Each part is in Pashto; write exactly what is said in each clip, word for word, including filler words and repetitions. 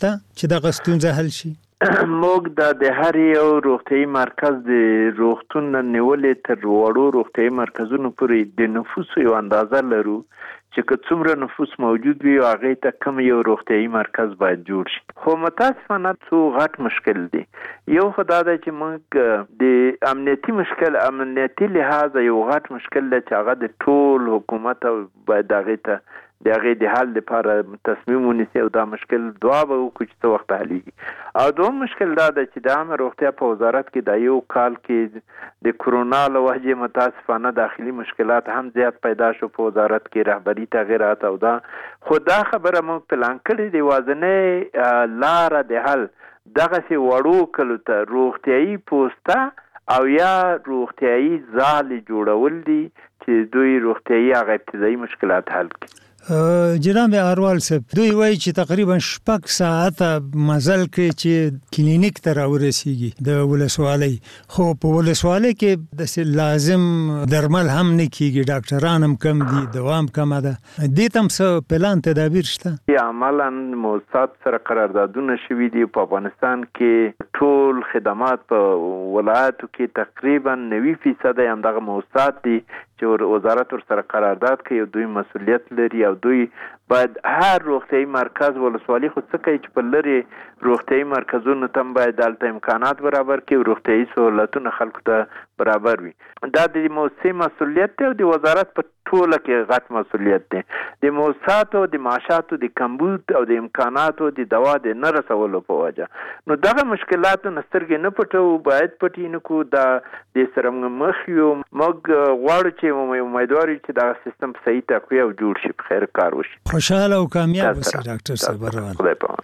شته چې دغه ستونزه حل شي؟ موږ د هر یو روغتیايي مرکز د روغتون نیولې تر وړو روغتیايي مرکزونو پورې د نفوس یو اندازه لرو چې که څومره نفوس موجود وي هغه ته کم یو روغتیايي مرکز باید جوړ شي. خو متاسفانه څو غټ مشکل دی. یو خدای دا چې موږ د امنیتي مشکل امنیتي لحاظ یو غټ مشکل دی چې هغه د ټول حکومت باید هغه ته د هغې د حل لپاره تصمیم ونیسي او دا مشکل دعا به وکړو چې څه وخت حلیږي. او دوم مشکل دا ده چې د عامه روغتیا په وزارت کې دا یو کال کې د کرونا له وجې متاسفانه داخلي مشکلات هم زیات پیدا شو په وزارت کې، رهبري تغیرات او دا خو دا خبره موږ پلان کړې د یوازینۍ لاره د حل دغسې وړو کلو ته روغتیايي پوسته او یا روغتیايي ځالې جوړول دي چې دوی روغتیايي هغه ابتدایي مشکلات حل کړي. جناب اروال صاحب، دوی وایي چې تقریبا شپږ ساعته مزل کې چې کلینیک ته راورسیږي د ولسوالۍ، خو په ولسوالۍ کې داسې لازم درمل هم نه کیږي، ډاکټران هم کم دي، دوام هم کمه ده. دې ته هم څه پلان تدابیر شته؟ عملاً موسسات سره قراردادونه شوي دي. په افغانستان کې ټول خدمات په ولایتو کې تقریبا نوي فیصد همدغه موسسات دي چې وزارت ورسره قرارداد کوي او دوی مسؤلیت لري او دوی باید هر روغتیايي مرکز ولسوالي خو څه کوي چې په لرې روغتیايي مرکزونو ته باید دلته امکانات برابر کړي او روغتیايي سهولتونه خلکو ته برابر وي. دا د موسسې مسؤلیت دی او د وزارت په ټوله کې غټ مسؤلیت دی. د موسساتو د معاشاتو د کمبود او د امکاناتو د دوا د نه رسولو په وجه نو دغه مشکلاتو نه سترګې نه پټو، باید پټې نه کړو. دا د سره مخ یو موږ غواړو چې امیدوار یو چې دغه سیستم په صحیح تقویه او جوړ شي، په خیر کار وشي. خوشحاله او کامیاب اوسئ ډاکټر صاحب. خدای پامان.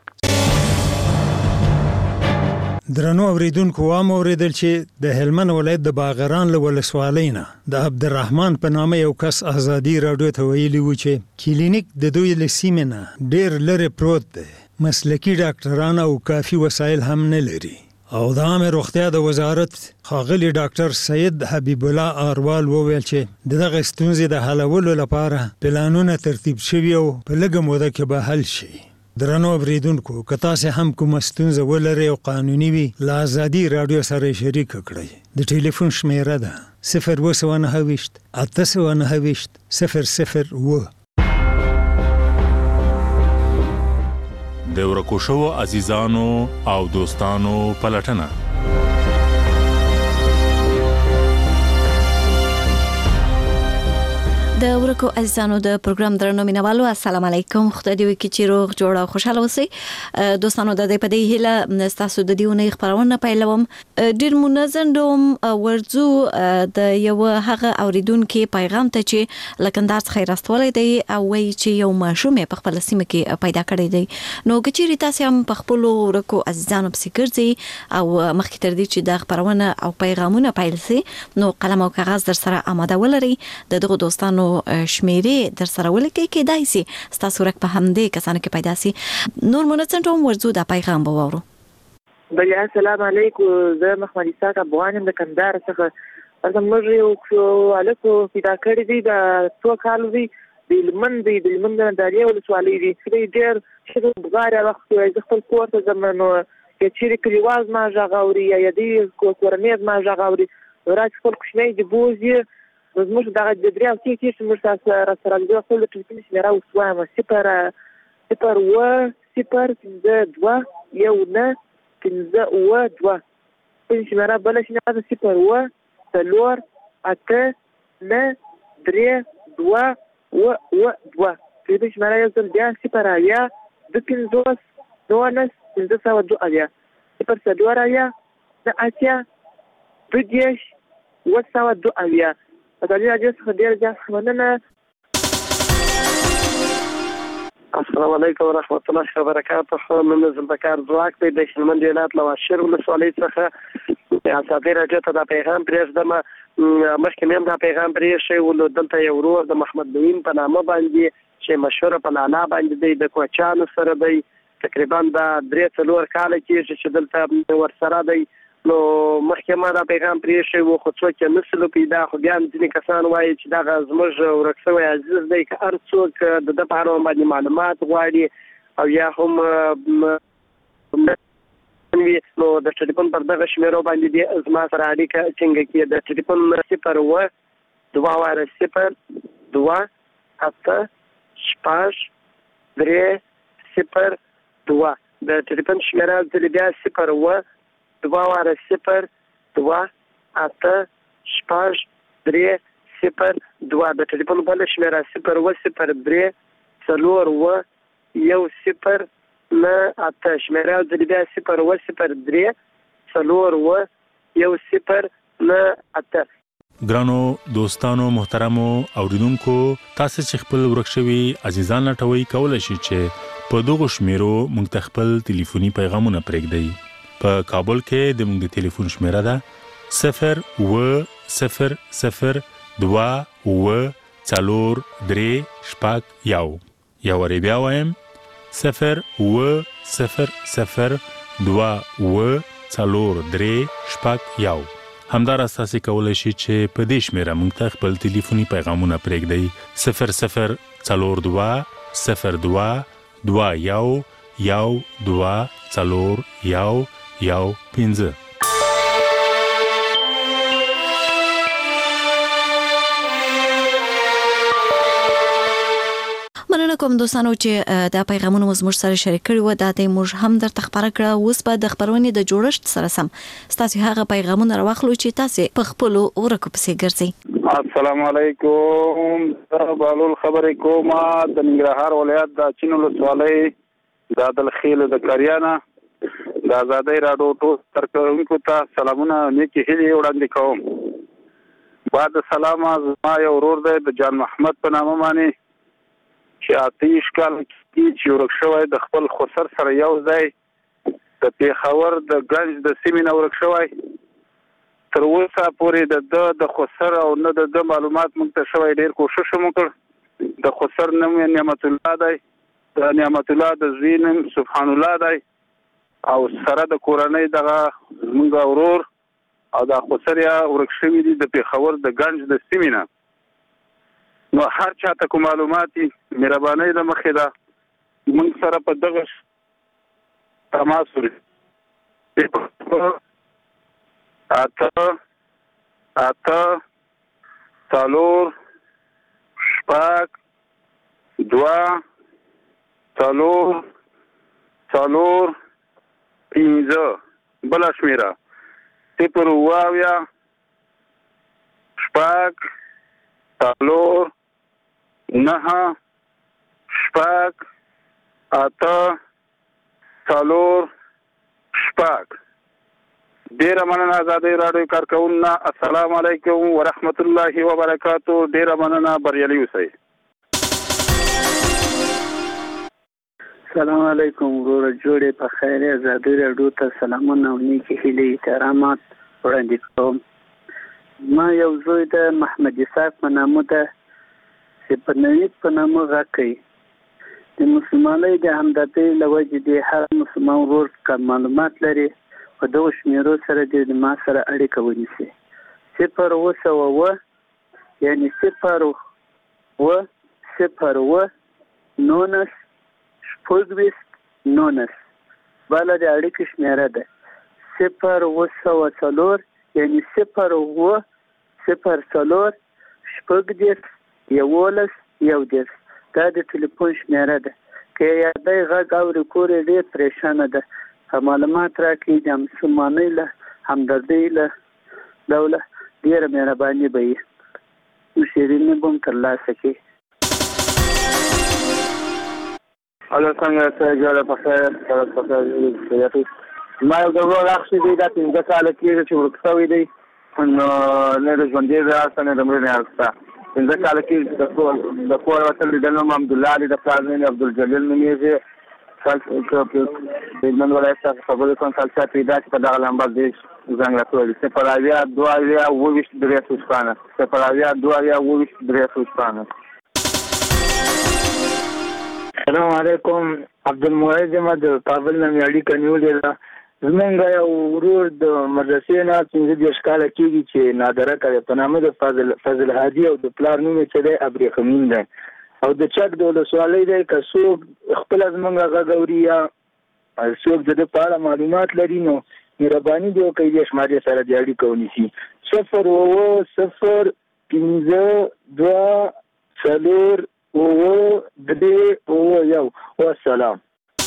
درنو اوریدونکو، وام اوریدل چې د هلمند ولایت د باغران له ولسوالۍ نه د عبدالرحمن په نامه یو کس ازادي راډیو ته ویلي و چې کلینیک د دوی له سیمې نه ډېر لرې پروت دی، مسلکي ډاکټران او کافي وسایل هم نه لري. او د عامه روغتیا د وزارت ښاغلي ډاکټر سید حبیب الله اروال وویل چې دغه ستونزې د حلولو لپاره پلانونه ترتیب شوي او په لږه موده کې به حل شي. درنو اوریدونکو، که تاسې هم کومه ستونزه ولرئ او قانوني وي، له ازادي راډیو سره یې شریکه کړئ. د ټلیفون شمیره ده صفر اووه سوه نهه ویشت اته سوه نهه ویشت صفر صفر اووه. د ورکو شوو عزیزانو او دوستانو پلټنه. د ورکو عزیزانو د پروګرام درنو مینوالو، السلام علیکم. خدای دې وکړي چې روغ جوړ او خوشاله اوسئ. دوستانو د دې په دې هیله تاسو د دې ونې خبرونه پیلوم. ډیر منظم ډوم ورځو د یو هغه اوریدونکو پیغام ته چې لکندار څخه راستولې دی او وایي چې یو ماشوم په خپل سیمه کې پیدا کړی دی. نو کچېری تاسو هم په خپل ورکو عزیزانو په سیګرځي او مخکې تر دې چې د خبرونه او پیغامونه پیل سي، نو قلم او کاغذ در سره آماده ولرئ. دغه دوستانو شمیرې در سره ولیکئ، کېدای شي ستاسو ورک په همدې کسانو کې پیدا شي. نور منظم ډوم ورځو دا پیغام به واورو. بیا السلام علیکم. زه محمد اسحاق افغان د کندهار څخه. زموږ یو الکو پیدا کړی دی د څو کالو دی، د هلمند دی، د هلمند د داریه ولسوالۍ دی. ډېر ښه بغاره وخت زه خپل کور ته ځم، نو که چیرې کلیوال زما غږ اوري یا دی کورنۍ زما غږ اوري، راځي خپل کوچنی د بوز یې زموږ دغه د درې او څو کې موږ تاسو سره د خپل ټلیفون شمیره وسوایم صفر صفر اووه صفر پنځه دوه یو نه پنځه اووه دوه. پنځه شمیره بله شمیره صفر اووه څلور اته نه درې دوه اووه اووه دوه. ټلیفون شمیره یو ځل بیا صفر اویا دوه پنځوس نولس پنځه سوه دوه اویا صفر څلور اویا نه اتیا دوه دېرش اووه سوه دوه اویا. ازادي راډیو څخه ډېر زیات مننه. السلام علیکم ورحمۃ اللہ وبرکاتہ. من ذوالفقار ځواک دی د هلمند ولایت له واشیر ولسوالۍ څخه. ازادي راډیو ته دا پیغام پرېږدم. مخکې مې هم دا پیغام پرېښی و. دلته یو ورور د محمد نویم په نامه باندې چې مشهوره په لالا باندې دی، د کوچیانو سره دی. تقریبا دا درې څلور کاله کېږي چې دلته ورسره دی. نو مخکې ما دا پیغام پرېښی و، خو څوک یې نسلو پیدا. خو بیا هم ځینې کسان وایي چې دغه زموږ ورک شوی عزیز دی، که هر څوک د ده په اړه باندې معلومات غواړي او یا هم نو د ټلیفون پر دغه شمیرو باندې دې زما سره اړیکه څنګه کې د ټلیفون صفر و دوه واره صفر دوه اته شپږ درې صفر دوه د ټلیفون شمیره د بیا صفر و دوه واره صفر دوه اته شپږ درې صفر دوه د ټلیفون بل شمیره صفر و صفر درې څلور و یو صفر نه اته شمیره د بیا صفر و صفر درې څلور و یو صفر نه اته. ګرانو دوستانو محترمو اوریدونکو تاسو چې خپل ورکشوي عزیزان لټوي کولای شئ چې په دغه شمیرو موږ خپل ټلیفوني پیغامونه پرېږدئ. په کابل کې د موږ د ټلیفون شمیره ده صفر و صفر صفر دوه و څلور درې شپږ یو. یو ری بیا وایم صفر و صفر صفر دوه و څلور درې شپږ یو. همدار اساسي کولای شي چې په دې شمیره موږ ته خپل ټلیفوني پیغامونه پرېږدئ صفر صفر څلور دوه صفر دوه دوه یو یو دوه څلور یو یو پنځه. مننه کوم دوستانو چې دا پیغامونه زموږ سره شریک کړي و. دا د موږ هم درته خبره کړه. اوس په د خبرونې د جوړښت سره سم تاسو هغه پیغامونه راوخلو چې تاسو په خپل ورکو پسې ګرځئ. السلام علیکم. بالول خبرې کوم د ننګرهار ولایت د چینو ولسوالۍ د دلخیل د کریانه د آزادۍ راډیو ټول ترکونکو ته سلامونه نیکی هیلې وړاندې کوم. بعد سلام زما یو ورور دی د جان محمد په نامه باندې چې آتیش کال کې چې ورک شوی د خپل خسر سره یو ځای د پیښور د ګنج د سیمې نه ورک شوی. تر اوسه پورې د د خسر او نه د معلومات موږ ته شوی. ډېر کوشش مو کړ. د خسر نوم نعمت الله دی، د نعمت الله د زوی نوم سبحان الله دی او سره د کورنۍ دغه زموږ ورور او د خسر یا ورک شوی دي د پیښور د ګنج د سیمې نه. نو هر چاته کوم معلوماتي مهرباني د مخې ده موږ سره په دغه تماس وري اته اته څلور شپږ دوه څلور څلور پنځه بله شمیره صفر اوه اویا شپږ څلور نهه شپږ اته څلور شپږ. ډیره مننه آزادۍ راډیو کارکوونکو. السلام علیکم ورحمت الله وبرکاتو. ډیره مننه. بریالي اوسئ. السلام علیکم ورور جوړې په خیر. آزادۍ راډیو ته سلامونه او نیکی هیلې احترامات وړاندې کوم. ما یو زوی د محمد اسحاق په نامه ده چې په نوید په نامه غږ کوي. د مسلمانۍ د همدردۍ له وجې د هر مسلمان ورور که معلومات لري په دغو شمیرو سره د ما سره اړیکه ونیسي. صفر اوه سوه اوه یعنې صفر اوه صفر اوه نولس شپږویشت نولس. بله د اړیکې شمیره ده صفر اوه سوه څلور یعنی صفر اوه صفر څلور شپږ دېرش یولس یو دېرش. دا د ټلیفون شمیره ده. که یادی غږ اوري کور یې ډېر پریشانه ده. که معلومات راکړي د مسلمانۍ له همدردۍ له ډوله ډېره مهرباني به وي. مشرینې به هم ترلاسه کړي. هلو څنګه ته جوړه په خیر په خیر. ما یو د ورور اخښي دی دا پنځه کاله کېږي چې ورک شوی دی. نو نه د ژوندي دی هلته نه د مړینې هلته شته. پنځه کاله کېږي چې د کور وتل لیدل نوم عبدالله دی، د پلار نوم یې عبدالجلیل نومېږي. نن ولایت څخه خبرې کوم کال چا پیدا چې په دغه لمبر دی زنګ راکړی. صفر اویا دوه اویا اوه ویشت درې سوه شپاړس صفر اویا دوه اویا اوه ویشت درې سوه شپاړس. السلام علیکم. عبدالمعید یم د کابل نه مې اړیکه نیولې ده. زمونږ یو ورور د مدرسې نه پنځه دېرش کاله کېږي چې نادره کوي په نامه د فضل فضل هادي او د پلار نوم یې چې دی ابریخمین دی او د چک د ولسوالۍ دی. که څوک خپله زمونږ غږ اوري یا څوک د دې په اړه معلومات لري نو مهرباني دې وکړئ دې شمارې سره دې اړیکه ونیسي صفر اووه صفر پنځه دوه څلور اووه درې اووه یو والسلام.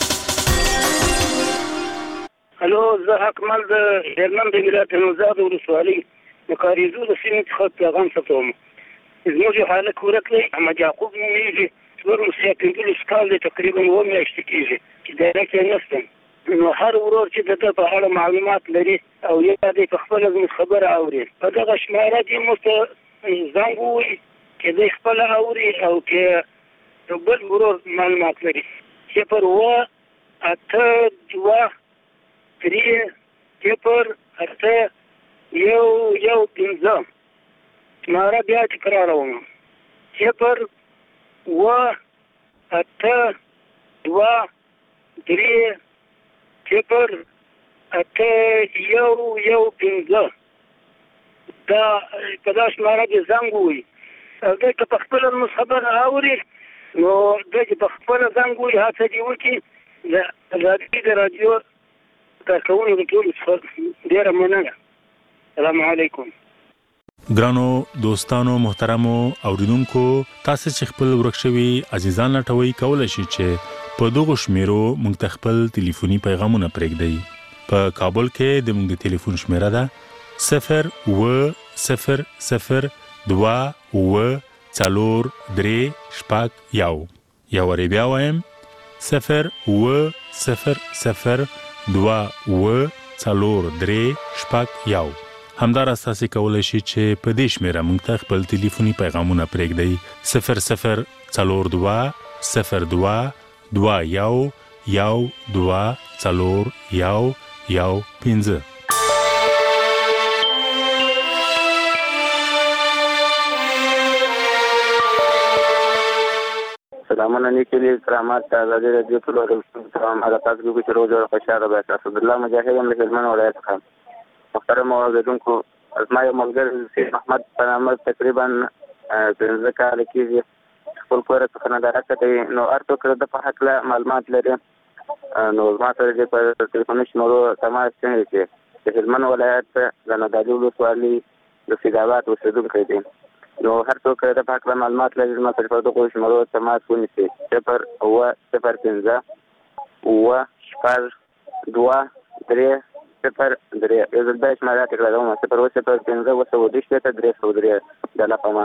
الو زه اکمل د هلمند ولایت نوزاد ولسوالۍ د کاریزو د سیمې څخه پیغام ثبتوم. زموږ یو هلک ورک دی احمد یعقوب نومیږي څلور مسیا پنځلس کال دی تقریبا اووه میاشتې کېږي چې دایره کې نشته نو هر ورور چې د ده په اړه معلومات لري او یا دی په خپله زموږ خبره اوري په دغه شماره دې موږ ته زنګ ووایي چې دی خپله اوري او که یو بل ورور معلومات لري صفر اووه اته دوه درې صفر اته یو یو پنځه شماره بیا تکراروم صفر اووه اته دوه درې صفر اته یو یو پنځه دا په دا شماره کې زنګ ووایي او دی که په خپله زموږ خبره اوري نو دی چې په خپله زنګ ووایي هڅه دې وکړي د ازادي د راډیو کارکوونکو ټولو څخه ډېره مننه. السلام علیکم. ګرانو دوستانو محترمو اوریدونکو تاسو چې خپل ورک شوي عزیزان لټوي کولای شئ چې په دغه شمیرو موږ ته خپل ټلیفوني پیغامونه پرېږدئ. په کابل کې د موږ د ټلیفون شمیره ده صفر اووه صفر صفر دوه اووه څلور درې شپږ یو یا وری بیا وایم صفر اووه صفر صفر دوه اووه څلور درې شپږ یو. همداراز تاسو کولای شئ چې په دې شمیره موږ ته خپل ټلیفوني پیغامونه پرېږدئ صفر صفر څلور دوه صفر دوه دوه یو یو دوه څلور یو یو پنځه. سلامونه نیکلی کرامات ته ازادي راډیو ټول سلام هغه تاسو کې چې روز خوشاله به تاسو د الله مجاهد هم له هلمند ولایت څخه محترم اوریدونکو اسماء ملګری سید محمد په نامه تقریبا پنځه کاله کېږي خپل کور څخه ندارت کوي نو هر څوک د په هکله معلومات لري نو زما سره د ټلیفوني شمارو تماس څنګه کې د هلمند ولایت د نادعلي ولسوالۍ د سیدآباد اوسېدونکی دی نو هر څوک د په هکله معلومات لري زما سره په دغو شمارو تماس ونیسي صفر اووه صفر پنځه اووه شپږ دوه درې صفر درې یو ځل بیا شماره تکراروم صفر اووه صفر پنځه اووه سوه دېرش شپېته درې سوه درې د الله په امان.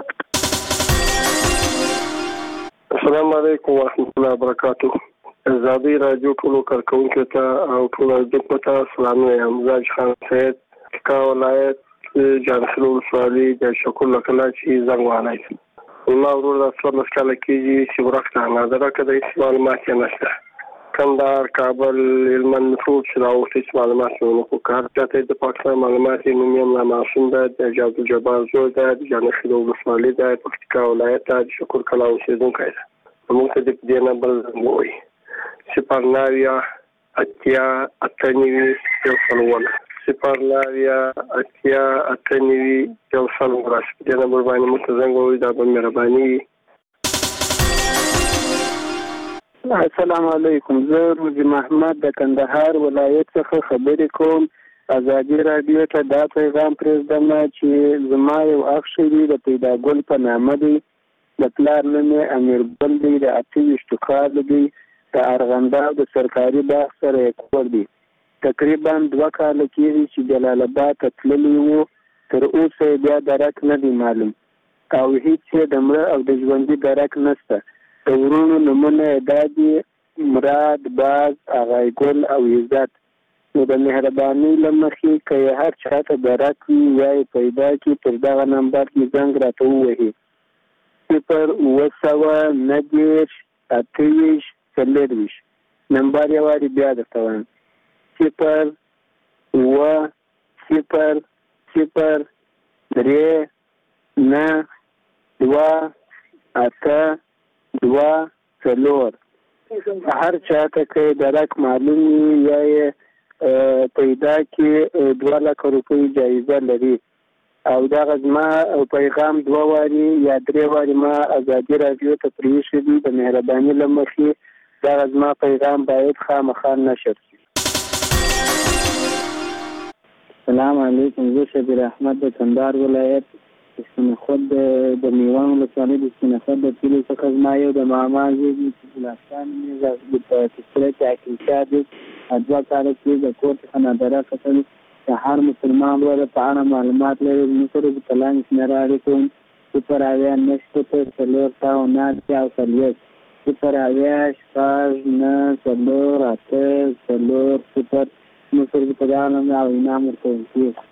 السلام علیکم ورحمۃ اللہ وبرکاتہ. ازادي راډیو ټولو کارکوونکو ته او ټولو اوریدونکو ته سلام وایم. زه خان سید کا ولایت جانسلو ولسوالۍ د شکر له کلاچې زنګ وهلی یم. زما ورور د څوارلس کاله کېږي چې ورک ته نادره که دی هېڅ معلومات یې نشته. کندهار کابل هلمند ټول چې راوغوښتي چې معلومات یې ونه کړو. که هر چا ته د پاکستان معلومات یې نوم یم معصوم ده د عبدالجبار زوی ده د جانسلو ولسوالۍ ده پکتیکا ولایت ده د شکر کلا اوسېدونکی ده. موږ ته د دې نه بل زنګ ووایي صفر نوي اتیا اته نوي یو سل اووه صفر نوي اتیا اته نوي یو سل اووه په دې نمبر باندې موږ ته زنګ ووایي دا به مهرباني وي. السلام علیکم. زه روزي محمد د کندهار ولایت څخه خبرې کوم. ازادي راډیو ته دا پیغام پرېږدم چې زما یو اخ شوي د پیداګل په نامه دی د پلار نوم یې امیر ګل دی د اته ویشتو کال دی د ارغنداب د سرکاري باغ سره یې کور دی. تقریبا دوه کاله کېږي چې جلال آباد ته تللی و تر اوسه یې بیا درک نه دی معلوم او هېڅ یې د مړه او د ژوندي درک نشته. د ورونو نومونه یې دا دي مراد باز اغای ګل او عزت. نو د مهربانۍ له مخې که یې هر چا ته درک وي یا یې پیدا کړي پر دغه نمبر کې زنګ راته ووهي صفر اووه سوه نهه دېرش اته ویشت څلور ویشت. نمبر یې وارې بیا درته وایم صفر اووه صفر صفر درې نه دوه اته دوه څلور. هر چا ته که درک معلوم وي یا یې پیدا کړي دوه لکه روپۍ جایزه لري. او دغه زما پیغام دوه وارې یا درې وارې ما ازادي راډیو ته پرېښی دي. د مهرباني له مخې دغه زما پیغام باید خامخا نشر شي. السلام علیکم. زه شبیر احمد د کندهار ولایت سپینخود د میوان ولسوالۍ د سپینخود د کلي څخه زما یو د ماما زوی دی چې ګلستان نومیږي په تذکره کې عقیدشاه دی. دوه کاله کې د کور څخه نادره کتل د هر مسلمان ورته په اړه معلومات لري. موږ سره د کلام شمیره اړیکو صفر اویا نه شپږ څلور سوه نه اتیا او څلوېښت صفر اویا شپږ نه څلور اته څلور صفر. موږ سره د پیغام او انعام ورکوم کېږي.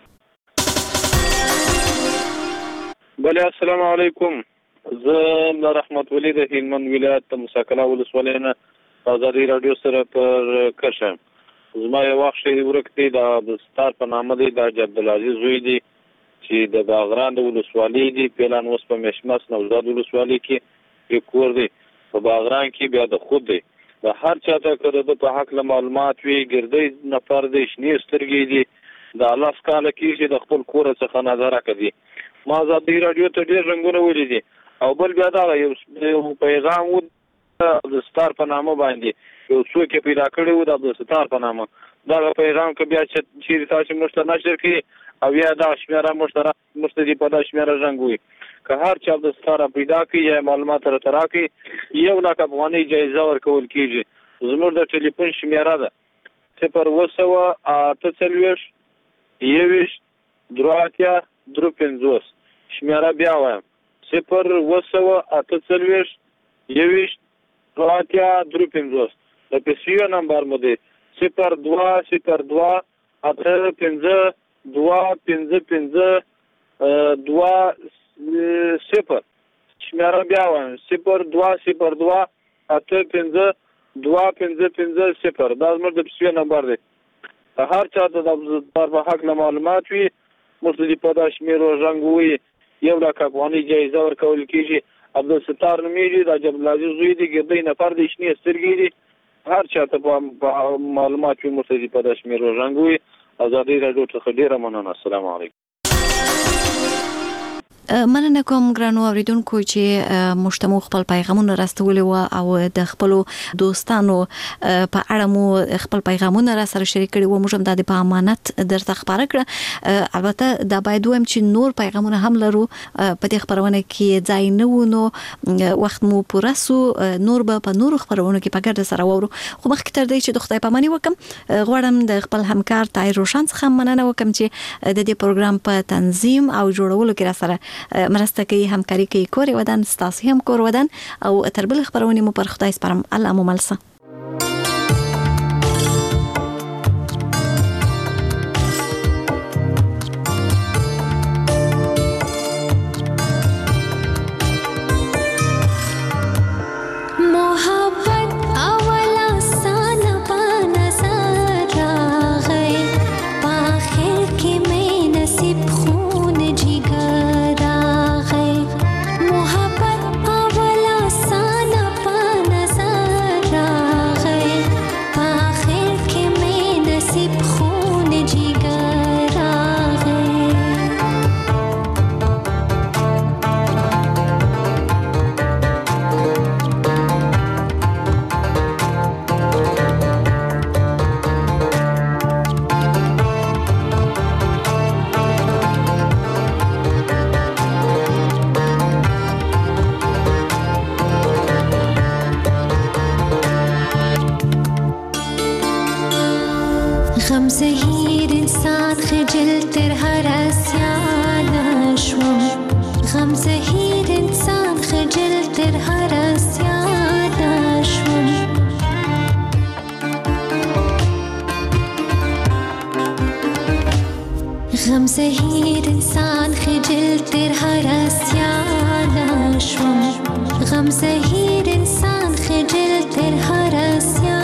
بله السلام علیکم. زه رحمت ولی د هلمند ولایت د موسی کلا ولسوالۍ نه ازادي راډیو سره پر کشم. زما یو وخت شی ورک دی د ستار په نامه دی د عبدالعزیز زوی دی چې د باغران د ولسوالۍ دی. پلان اوس په مشمس نوزاد ولسوالۍ کې کور دی. په باغران کې بیا د خود دی. د هر چا ته که د په حق له معلومات وي ګردی نفر دی شنې سترګې دي د الله سکاله کېږي د خپل کور څخه نظره کوي. ما ازادي راډیو ته ډېر رنګونه ولیدي او بل بیا دغه یو پیغام و د ستار په نامه باندې یو څوک یې پیدا کړی و د عبدالستار په نامه. دغه پیغام که بیا چیرې تاسو موږ ته نشر کړي او یا دغه شمېره موږ ته دې په دغه شمېره رنګ وي که هر چا عبدالستار پیدا کړي یا معلومات راته راکړي یو لاک افغانۍ جایزه ورکول کېږي. زموږ د ټلیفون شمېره ده صفر اوه سوه اته څلوېښت یوویشت درې اتیا درې پنځوس. شمېره بیا وایم صفر اوه سوه اته څلوېښت یوویشت درې اتیا درې پنځوس. د پیسیو نمبر مو دی صفر دوه صفر دوه اته پنځه دوه پنځه پنځه دوه صفر. شمېره بیا وایم صفر دوه صفر دوه اته پنځه دوه پنځه پنځه صفر. دا زموږ د پیسیو نمبر دی. هر چا ته د عبدالستار په حق له معلومات وي موږ ته دې په دا شمېرو رنګ ووایي یو لاک افغانۍ جایزه ورکول کېږي. عبدالستار نومېږي د عبدالعزیز زوی دی ګردی نفر دی شنې سترګې دي. هر چا ته په معلومات وي موږ ته دې په دا شمېرو رنګ ووایي. ازادي راډیو څخه ډېره مننه. السلام علیکم. مننه کوم ګرانو اوریدونکو چې مشتمو خپل پیغامونه راستولي و او د خپل دوستانو په اړه مو خپل پیغامونه را سره شریک کړي و. موږ هم د په امانت درته خبره کړه. البته دا باید وایم چې نور پیغامونه هم لرو په دې خبرونه کې ځای نه و نو وخت مو پوره سو نور به په نورو خبرونو کې په ګډه سره وورو. خو مخکې تر دې چې د خدای پاماني وکم غواړم د خپل همکار طاهر روشن څخه مننه وکم چې د دې پروګرام په تنظیم او جوړولو کې را سره مرسته کوي همکاري کوي. کور ودان ستاسو هم کور ودان او تر بل خبرونه مو پر خدای سپارم. الله مو ملسه. غم زهیر انسان خجل تر هر اسیان شوم. غم زهیر انسان خجل تر هر اسیان شوم. غم زهیر انسان خجل تر هر اسیان شوم. غم زهیر انسان خجل تر هر اسیان